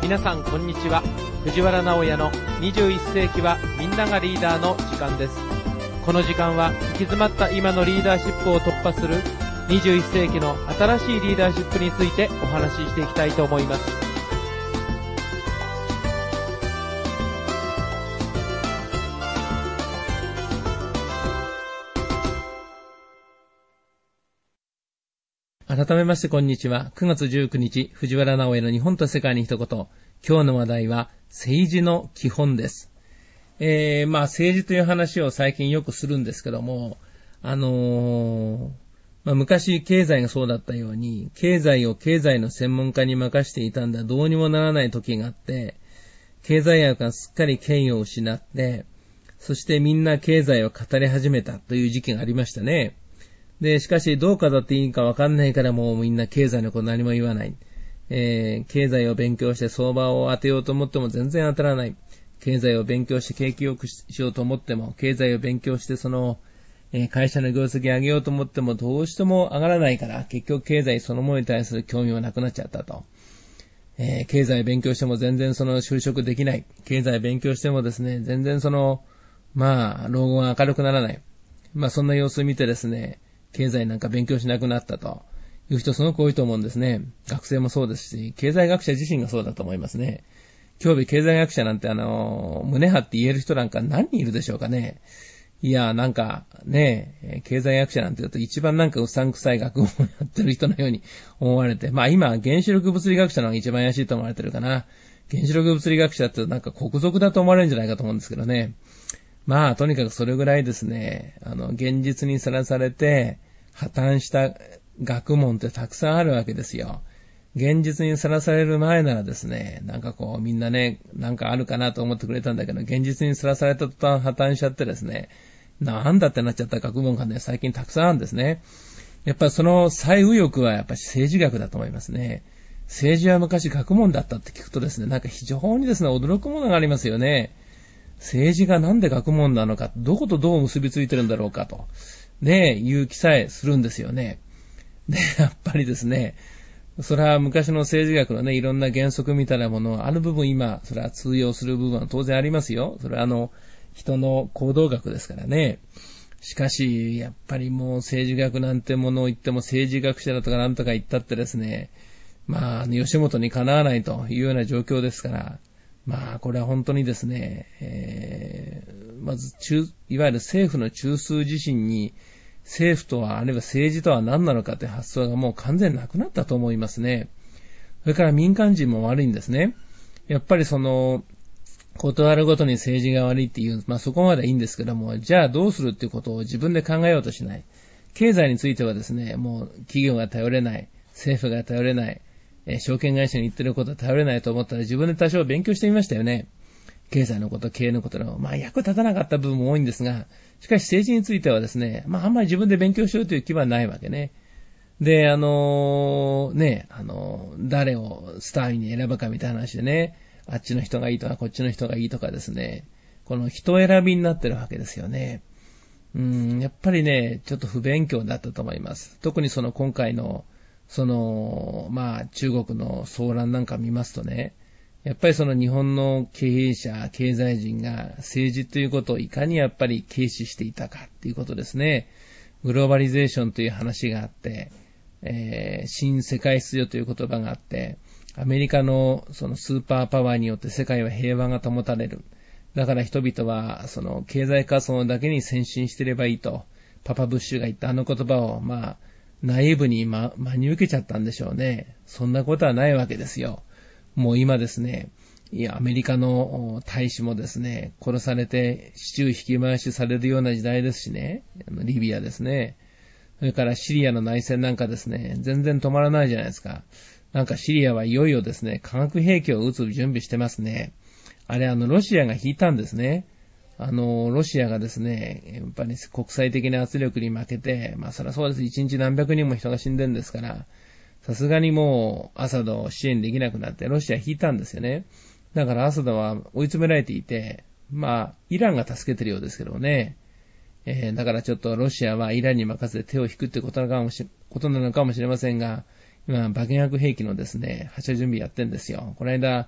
皆さんこんにちは。藤原直也の21世紀はみんながリーダーの時間です。この時間は行き詰まった今のリーダーシップを突破する21世紀の新しいリーダーシップについてお話ししていきたいと思います。改めましてこんにちは。9月19日、藤原直也の日本と世界に一言。今日の話題は政治の基本です。政治という話を最近よくするんですけども、昔経済がそうだったように、経済を経済の専門家に任していたんだ、どうにもならない時があって、経済学がすっかり権威を失って、そしてみんな経済を語り始めたという時期がありましたね。で、しかしどう語っていいかわかんないからもうみんな経済のこと何も言わない。経済を勉強して相場を当てようと思っても全然当たらない。経済を勉強して景気良くしようと思っても、経済を勉強して会社の業績上げようと思ってもどうしても上がらないから、結局経済そのものに対する興味はなくなっちゃったと。経済勉強しても全然就職できない。経済勉強してもですね、全然老後が明るくならない。そんな様子を見てですね、経済なんか勉強しなくなったという人すごく多いと思うんですね。学生もそうですし、経済学者自身がそうだと思いますね。今日経済学者なんて胸張って言える人なんか何人いるでしょうかね。いや、なんかね、経済学者なんて言うと一番なんかうさんくさい学問をやってる人のように思われて、今原子力物理学者の方が一番怪しいと思われてるかな。原子力物理学者ってなんか国賊だと思われるんじゃないかと思うんですけどね。とにかくそれぐらいですね、現実にさらされて破綻した学問ってたくさんあるわけですよ。現実にさらされる前ならですね、みんなね、なんかあるかなと思ってくれたんだけど、現実にさらされた途端破綻しちゃってですね、なんだってなっちゃった学問がね、最近たくさんあるんですね。やっぱりその最右翼はやっぱり政治学だと思いますね。政治は昔学問だったって聞くとですね、なんか非常にですね、驚くものがありますよね。政治がなんで学問なのか、どことどう結びついてるんだろうかと、いう気さえするんですよね。で、やっぱりですね、それは昔の政治学のね、いろんな原則みたいなもの、ある部分今、それは通用する部分は当然ありますよ。それは人の行動学ですからね。しかし、やっぱりもう政治学なんてものを言っても政治学者だとかなんとか言ったってですね、吉本にかなわないというような状況ですから、これは本当にですね、まずいわゆる政府の中枢自身に、政府とは、あるいは政治とは何なのかという発想がもう完全になくなったと思いますね。それから民間人も悪いんですね。やっぱりことあるごとに政治が悪いっていう、そこまでいいんですけども、じゃあどうするっていうことを自分で考えようとしない。経済についてはですね、もう企業が頼れない、政府が頼れない、証券会社に言ってることは頼れないと思ったら自分で多少勉強してみましたよね。経済のこと、経営のことの、役立たなかった部分も多いんですが、しかし政治についてはですね、あんまり自分で勉強しようという気はないわけね。で、誰をスターに選ぶかみたいな話でね、あっちの人がいいとか、こっちの人がいいとかですね、この人選びになってるわけですよね。やっぱりね、ちょっと不勉強だったと思います。特に今回の、中国の騒乱なんか見ますとね、やっぱり日本の経営者、経済人が政治ということをいかにやっぱり軽視していたかっていうことですね。グローバリゼーションという話があって、新世界秩序という言葉があって、アメリカのスーパーパワーによって世界は平和が保たれる。だから人々は経済活動だけに先進してればいいと、パパブッシュが言った言葉をナイーブに真に受けちゃったんでしょうね。そんなことはないわけですよ。もう今ですね、アメリカの大使もですね、殺されて市中引き回しされるような時代ですしね、リビアですね。それからシリアの内戦なんかですね、全然止まらないじゃないですか。なんかシリアはいよいよですね、化学兵器を撃つ準備してますね。あれロシアが引いたんですね。ロシアがですね、やっぱり国際的な圧力に負けて、そりゃそうです。一日何百人も人が死んでるんですから、さすがにもうアサドを支援できなくなってロシア引いたんですよね。だからアサドは追い詰められていて、イランが助けてるようですけどね。だからちょっとロシアはイランに任せて手を引くってことなのかもしれませんが、今、爆薬兵器のですね、発射準備やってるんですよ。この間、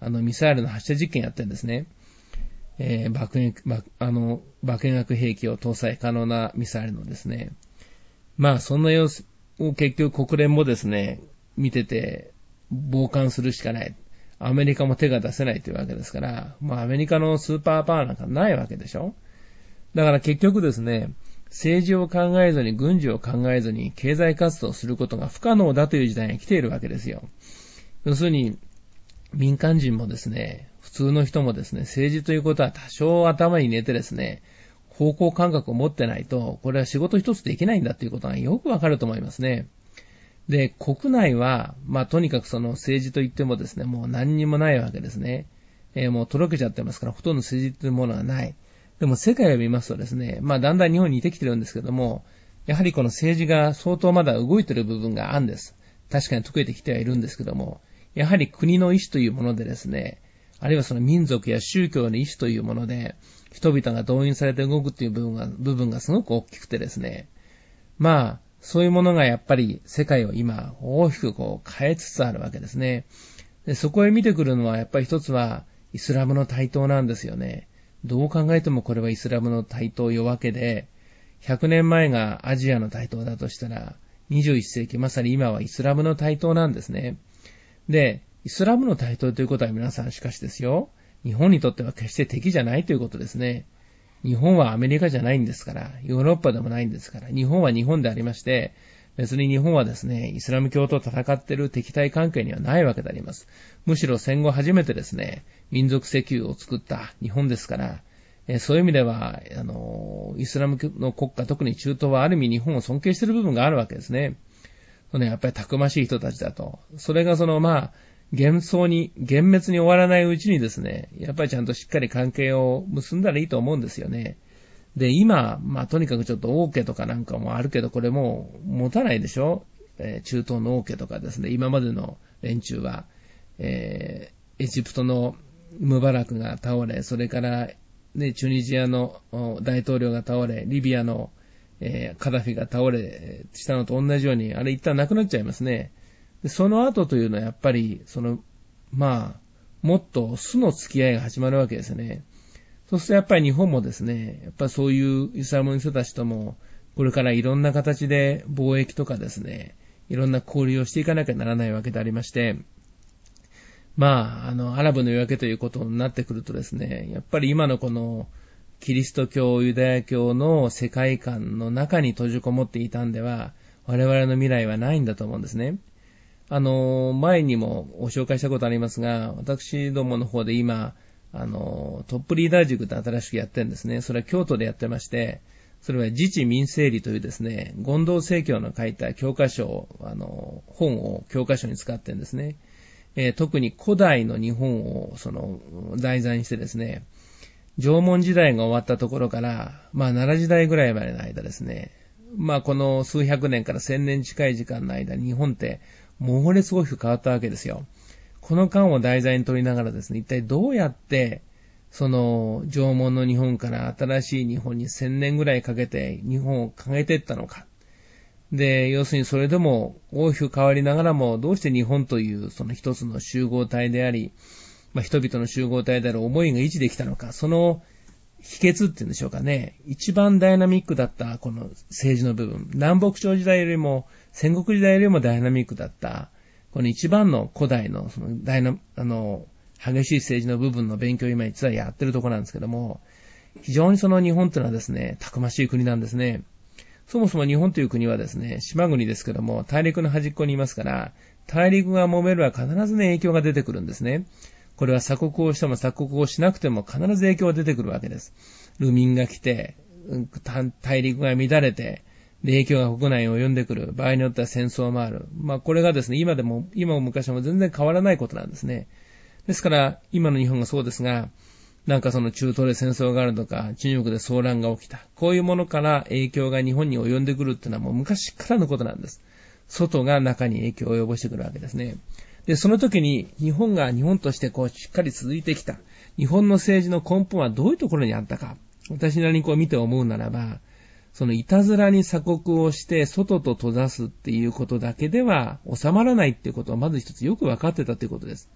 ミサイルの発射実験やってるんですね。爆薬兵器を搭載可能なミサイルのですね。まあ、そんな様子を結局国連もですね、見てて、傍観するしかない。アメリカも手が出せないというわけですから、まあ、アメリカのスーパーパワーなんかないわけでしょ。だから結局ですね、政治を考えずに軍事を考えずに経済活動をすることが不可能だという時代に来ているわけですよ。要するに、民間人もですね、普通の人もですね、政治ということは多少頭に入れてですね、方向感覚を持ってないと、これは仕事一つできないんだということがよくわかると思いますね。で、国内は、まあ、とにかくその政治といってもですね、もう何にもないわけですね。もうとろけちゃってますから、ほとんど政治というものはない。でも世界を見ますとですね、まあ、だんだん日本に似てきてるんですけども、やはりこの政治が相当まだ動いてる部分があるんです。確かに解けてきてはいるんですけども、やはり国の意思というものでですね、あるいはその民族や宗教の意思というもので、人々が動員されて動くという部分がすごく大きくてですね、まあ、そういうものがやっぱり世界を今大きく変えつつあるわけですね。で、そこへ見てくるのはやっぱり一つはイスラムの台頭なんですよね。どう考えてもこれはイスラムの台頭夜明けで、100年前がアジアの台頭だとしたら、21世紀まさに今はイスラムの台頭なんですね。で、イスラムの台頭ということは皆さんしかしですよ、日本にとっては決して敵じゃないということですね。日本はアメリカじゃないんですから、ヨーロッパでもないんですから、日本は日本でありまして、別に日本はですね、イスラム教と戦っている敵対関係にはないわけであります。むしろ戦後初めてですね、民族石油を作った日本ですから、そういう意味では、イスラムの国家、特に中東はある意味日本を尊敬している部分があるわけですね。やっぱりたくましい人たちだと。それが幻滅に終わらないうちにですね、やっぱりちゃんとしっかり関係を結んだらいいと思うんですよね。で、今、とにかくちょっと王家とかなんかもあるけど、これもう持たないでしょ。中東の王家とかですね、今までの連中は、エジプトのムバラクが倒れ、それから、ね、チュニジアの大統領が倒れ、リビアの、カダフィが倒れしたのと同じように、あれ一旦なくなっちゃいますね。でその後というのはやっぱり、もっと素の付き合いが始まるわけですね。そうするとやっぱり日本もですね、やっぱりそういうイスラムの人たちとも、これからいろんな形で貿易とかですね、いろんな交流をしていかなきゃならないわけでありまして、アラブの夜明けということになってくるとですね、やっぱり今のこのキリスト教、ユダヤ教の世界観の中に閉じこもっていたんでは、我々の未来はないんだと思うんですね。前にもご紹介したことありますが、私どもの方で今、トップリーダー塾で新しくやってるんですね。それは京都でやってまして、それは自治民生理というですね、権藤正教の書いた教科書を、本を教科書に使ってるんですね。特に古代の日本を題材にしてですね、縄文時代が終わったところから、奈良時代ぐらいまでの間ですね、この数百年から1000年近い時間の間に日本って猛烈大きく変わったわけですよ。この間を題材に取りながらですね、一体どうやって、縄文の日本から新しい日本に1000年ぐらいかけて日本を変えていったのか。で、要するにそれでも大きく変わりながらも、どうして日本というその一つの集合体であり、人々の集合体である思いが維持できたのか、その秘訣っていうんでしょうかね。一番ダイナミックだったこの政治の部分、南北朝時代よりも戦国時代よりもダイナミックだったこの一番の古代の激しい政治の部分の勉強を今実はやってるところなんですけども、非常にその日本というのはですね、たくましい国なんですね。そもそも日本という国はですね、島国ですけども、大陸の端っこにいますから、大陸が揉めるは必ずね、影響が出てくるんですね。これは鎖国をしても鎖国をしなくても必ず影響が出てくるわけです。流民が来て、大陸が乱れて、で、影響が国内に及んでくる。場合によっては戦争もある。これがですね、今も昔も全然変わらないことなんですね。ですから、今の日本がそうですが、中東で戦争があるとか、中国で騒乱が起きた。こういうものから影響が日本に及んでくるっていうのはもう昔からのことなんです。外が中に影響を及ぼしてくるわけですね。で、その時に日本が日本としてしっかり続いてきた。日本の政治の根本はどういうところにあったか。私なりに見て思うならば、いたずらに鎖国をして外と閉ざすっていうことだけでは収まらないっていうことをまず一つよく分かってたということです。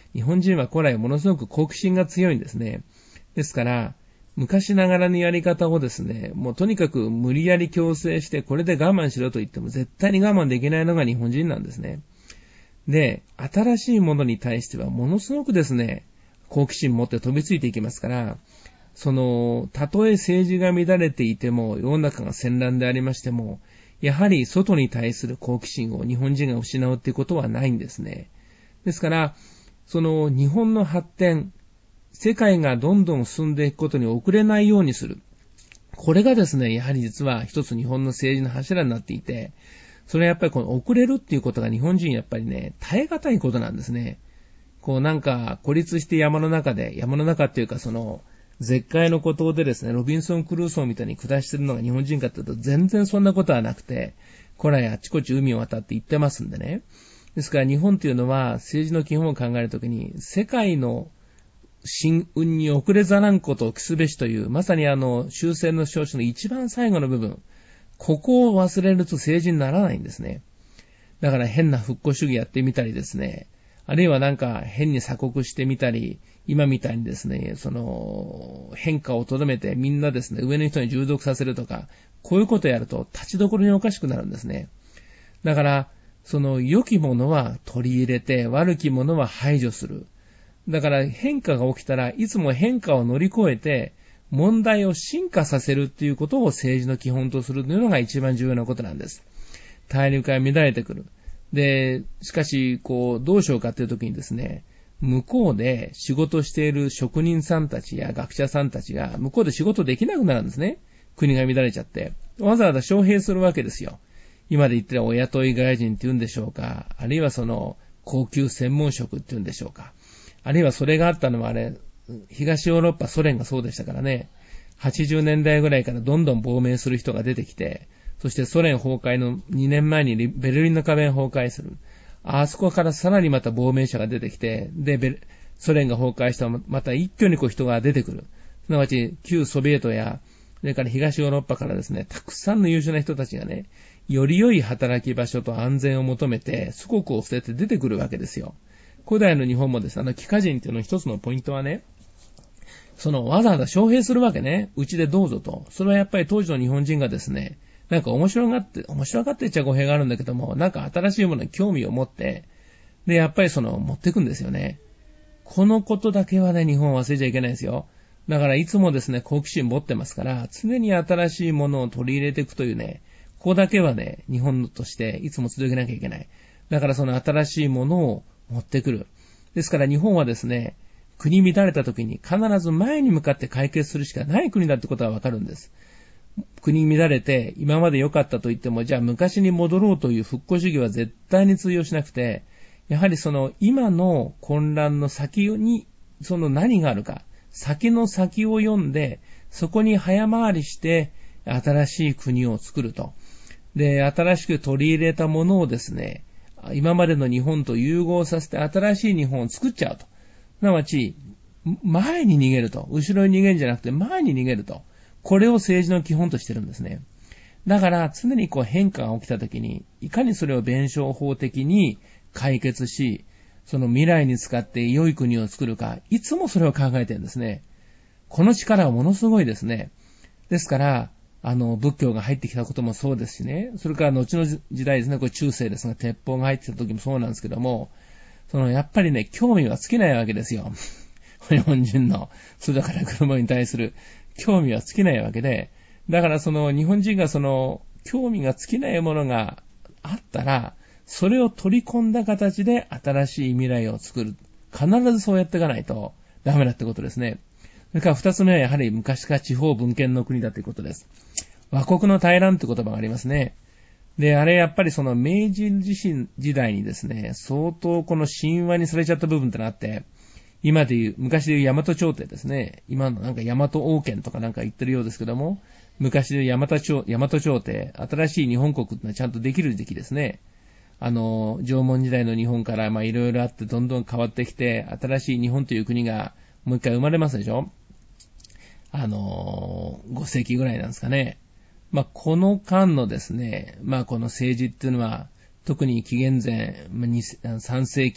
日本人は古来ものすごく好奇心が強いんですね。ですから、昔ながらのやり方をですね、もうとにかく無理やり強制してこれで我慢しろと言っても絶対に我慢できないのが日本人なんですね。で、新しいものに対してはものすごくですね、好奇心持って飛びついていきますから、たとえ政治が乱れていても、世の中が戦乱でありましても、やはり外に対する好奇心を日本人が失うっていうことはないんですね。ですから、日本の発展、世界がどんどん進んでいくことに遅れないようにする。これがですね、やはり実は一つ日本の政治の柱になっていて、それはやっぱりこの遅れるっていうことが日本人やっぱりね、耐え難いことなんですね。孤立して山の中っていうか絶海の孤島でですね、ロビンソン・クルーソーみたいに暮らしてるのが日本人かというと全然そんなことはなくて、古来あちこち海を渡って行ってますんでね。ですから日本というのは政治の基本を考えるときに世界の進運に遅れざらんことを期すべしという、まさに終戦の証書の一番最後の部分、ここを忘れると政治にならないんですね。だから変な復興主義やってみたりですね、あるいは変に鎖国してみたり、今みたいにですね、変化をとどめてみんなですね、上の人に従属させるとか、こういうことをやると立ちどころにおかしくなるんですね。だから、良きものは取り入れて、悪きものは排除する。だから変化が起きたらいつも変化を乗り越えて問題を進化させるっていうことを政治の基本とするというのが一番重要なことなんです。大陸が乱れてくる。で、しかしどうしようかっていう時にですね、向こうで仕事している職人さんたちや学者さんたちが向こうで仕事できなくなるんですね。国が乱れちゃって。わざわざ招聘するわけですよ。今で言ったらお雇い外人って言うんでしょうか。あるいは高級専門職って言うんでしょうか。あるいはそれがあったのは東ヨーロッパ、ソ連がそうでしたからね。80年代ぐらいからどんどん亡命する人が出てきて、そしてソ連崩壊の2年前にベルリンの壁が崩壊する。あそこからさらにまた亡命者が出てきて、で、ソ連が崩壊したらまた一挙に人が出てくる。すなわち、旧ソビエトや、それから東ヨーロッパからですね、たくさんの優秀な人たちがね、より良い働き場所と安全を求めて、祖国を捨てて出てくるわけですよ。古代の日本もですね、帰化人っていうの一つのポイントはね、わざわざ招聘するわけね。うちでどうぞと。それはやっぱり当時の日本人がですね、面白がって言っちゃ語弊があるんだけども、新しいものに興味を持って、で、やっぱり持ってくんですよね。このことだけはね、日本は忘れちゃいけないですよ。だからいつもですね、好奇心持ってますから、常に新しいものを取り入れていくというね、ここだけはね、日本としていつも続けなきゃいけない。だから新しいものを持ってくる。ですから日本はですね、国乱れた時に必ず前に向かって解決するしかない国だってことはわかるんです。国乱れて今まで良かったと言っても、じゃあ昔に戻ろうという復興主義は絶対に通用しなくて、やはり今の混乱の先に何があるか、先の先を読んで、そこに早回りして新しい国を作ると。で、新しく取り入れたものをですね、今までの日本と融合させて新しい日本を作っちゃうと。すなわち、前に逃げると。後ろに逃げるんじゃなくて前に逃げると。これを政治の基本としてるんですね。だから常に変化が起きたときに、いかにそれを弁証法的に解決し、未来に使って良い国を作るか、いつもそれを考えてるんですね。この力はものすごいですね。ですから、仏教が入ってきたこともそうですしね。それから後の時代ですね、これ中世ですが、鉄砲が入ってきた時もそうなんですけども、やっぱりね、興味は尽きないわけですよ。日本人の、それだから車に対する興味は尽きないわけで、だから日本人が興味が尽きないものがあったら、それを取り込んだ形で新しい未来を作る。必ずそうやっていかないとダメだってことですね。それから二つ目はやはり昔から地方分権の国だということです。和国の大乱って言葉がありますね。で、あれやっぱり明治時代にですね、相当この神話にされちゃった部分ってのがあって、今でいう、昔でいう大和朝廷ですね。今の大和王権とか言ってるようですけども、昔でいう大和朝廷、新しい日本国ってのはちゃんとできる時期ですね。縄文時代の日本からいろいろあってどんどん変わってきて、新しい日本という国がもう一回生まれますでしょ。5世紀ぐらいなんですかね。この間のですね、この政治っていうのは、特に紀元前3世紀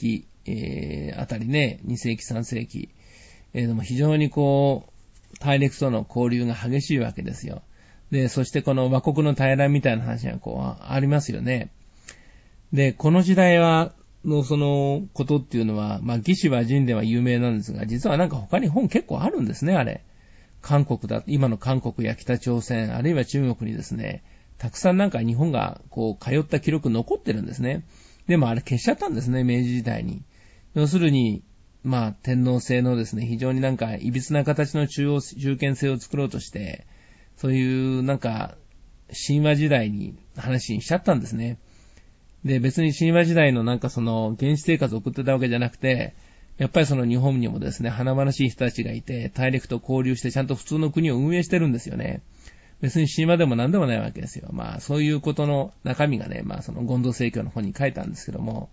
あたりね、2世紀3世紀、でも非常にこう、大陸との交流が激しいわけですよ。で、そしてこの倭国の大乱みたいな話がこう、ありますよね。で、この時代のそのことっていうのは、まあ、魏志倭人では有名なんですが、実はなんか他に本結構あるんですね、あれ。今の韓国や北朝鮮、あるいは中国にですね、たくさんなんか日本がこう通った記録残ってるんですね。でもあれ消しちゃったんですね、明治時代に。要するに、まあ天皇制のですね、非常になんか歪な形の中堅制を作ろうとして、そういうなんか神話時代に話にしちゃったんですね。で、別に神話時代のなんかその原始生活を送ってたわけじゃなくて、やっぱりその日本にもですね、華々しい人たちがいて、大陸と交流してちゃんと普通の国を運営してるんですよね。別に神話でも何でもないわけですよ。まあそういうことの中身がね、まあその権藤正教の本に書いたんですけども、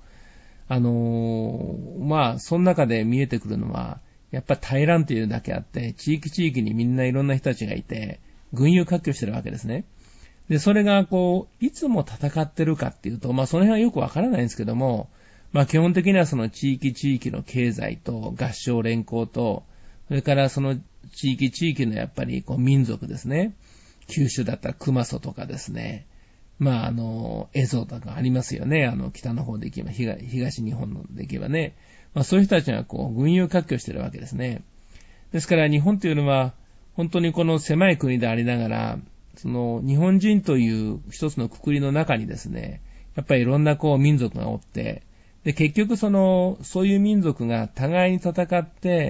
まあその中で見えてくるのは、やっぱり大乱というだけあって、地域にみんないろんな人たちがいて、群雄割拠してるわけですね。で、それがこう、いつも戦ってるかっていうと、まあその辺はよくわからないんですけども、まあ基本的にはその地域の経済と合唱連行と、それからその地域のやっぱりこう民族ですね。九州だったら熊祖とかですね。まあ蝦夷とかありますよね。北の方で行けば、東日本で行けばね。まあそういう人たちがこう、群雄割拠してるわけですね。ですから日本というのは、本当にこの狭い国でありながら、その日本人という一つの括りの中にですね、やっぱりいろんなこう民族がおって、で結局そういう民族が互いに戦って、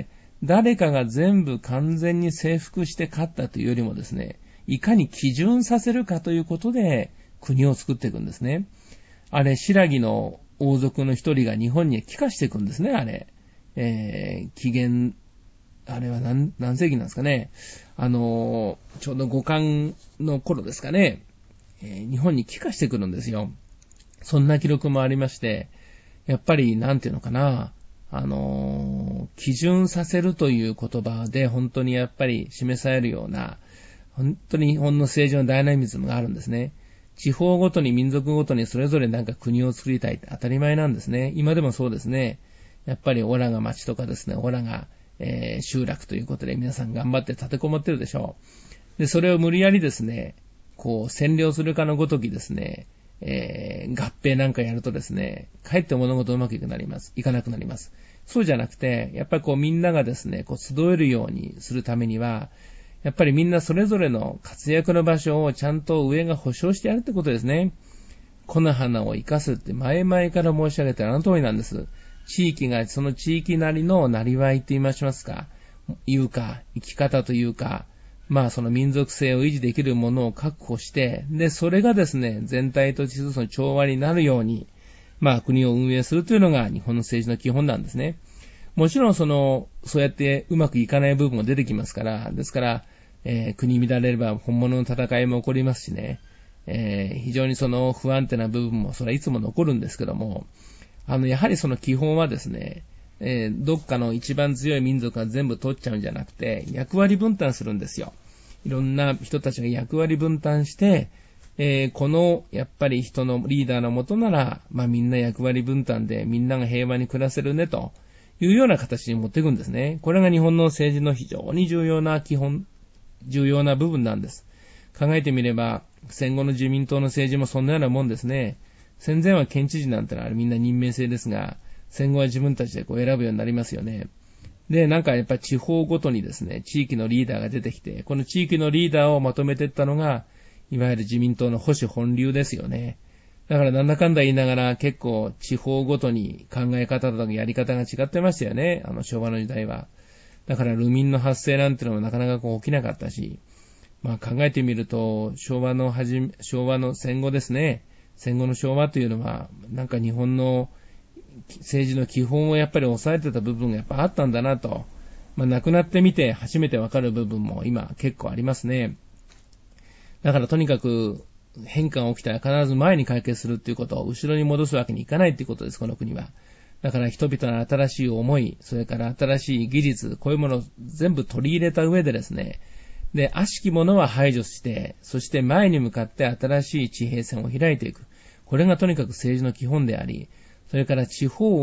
誰かが全部完全に征服して勝ったというよりもですね、いかに基準させるかということで国を作っていくんですね。あれ、新羅の王族の一人が日本に帰化していくんですね、あれ。紀元、あれは何世紀なんですかね。ちょうど五冠の頃ですかね。日本に帰化してくるんですよ。そんな記録もありまして、やっぱり、なんていうのかな、基準させるという言葉で本当にやっぱり示されるような、本当に日本の政治のダイナミズムがあるんですね。地方ごとに民族ごとにそれぞれなんか国を作りたいって当たり前なんですね。今でもそうですね。やっぱりオラが町とかですね、オラが、集落ということで皆さん頑張って立てこもってるでしょう。で、それを無理やりですね、こう占領するかのごときですね、合併なんかやるとですね、かえって物事うまくいかなくなります。そうじゃなくて、やっぱりこうみんながですね、こう集えるようにするためには、やっぱりみんなそれぞれの活躍の場所をちゃんと上が保証してやるってことですね。木の花を生かすって前々から申し上げてあの通りなんです。地域がその地域なりのなりわいって言いましますか、生き方というか、まあその民族性を維持できるものを確保して、で、それがですね、全体としてその調和になるように、まあ国を運営するというのが日本の政治の基本なんですね。もちろんそうやってうまくいかない部分も出てきますから、ですから、国乱れれば本物の戦いも起こりますしね、非常に不安定な部分もそれはいつも残るんですけども、やはりその基本はですね、どっかの一番強い民族が全部取っちゃうんじゃなくて、役割分担するんですよ。いろんな人たちが役割分担して、このやっぱり人のリーダーのもとなら、まあみんな役割分担でみんなが平和に暮らせるねというような形に持っていくんですね。これが日本の政治の非常に重要な部分なんです。考えてみれば、戦後の自民党の政治もそんなようなもんですね。戦前は県知事なんてのはみんな任命制ですが、戦後は自分たちでこう選ぶようになりますよね。で、なんかやっぱり地方ごとにですね、地域のリーダーが出てきて、この地域のリーダーをまとめていったのが、いわゆる自民党の保守本流ですよね。だからなんだかんだ言いながら結構地方ごとに考え方とかやり方が違ってましたよね。昭和の時代は。だから流民の発生なんてのもなかなか起きなかったし、まあ考えてみると、昭和の戦後ですね。戦後の昭和というのは、なんか日本の政治の基本をやっぱり抑えてた部分がやっぱあったんだなと。まあ亡くなってみて初めてわかる部分も今結構ありますね。だからとにかく変化が起きたら必ず前に解決するっていうことを後ろに戻すわけにいかないっていうことです、この国は。だから人々の新しい思い、それから新しい技術、こういうものを全部取り入れた上でですね、で、悪しきものは排除して、そして前に向かって新しい地平線を開いていく。これがとにかく政治の基本であり、それから地方を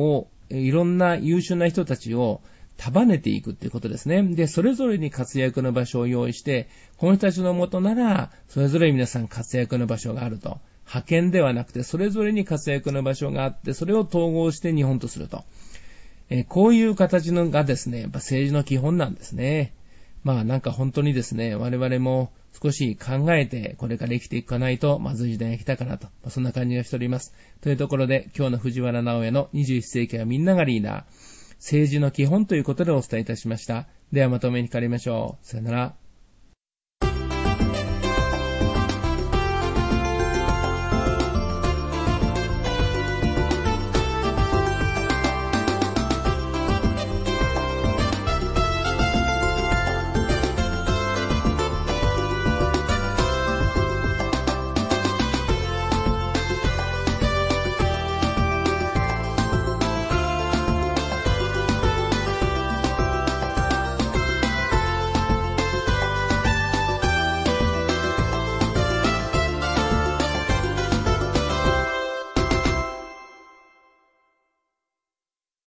いろんな優秀な人たちを束ねていくっていうことですね。で、それぞれに活躍の場所を用意して、この人たちのもとなら、それぞれ皆さん活躍の場所があると。派遣ではなくて、それぞれに活躍の場所があって、それを統合して日本とすると。こういう形のがですね、やっぱ政治の基本なんですね。なんか本当にですね、我々も少し考えてこれから生きていかないとまずい時代が来たかなと、そんな感じがしております。というところで今日の藤原直哉の21世紀はみんながリーダー、政治の基本ということでお伝えいたしました。ではまたお目にかかりましょう。さよなら。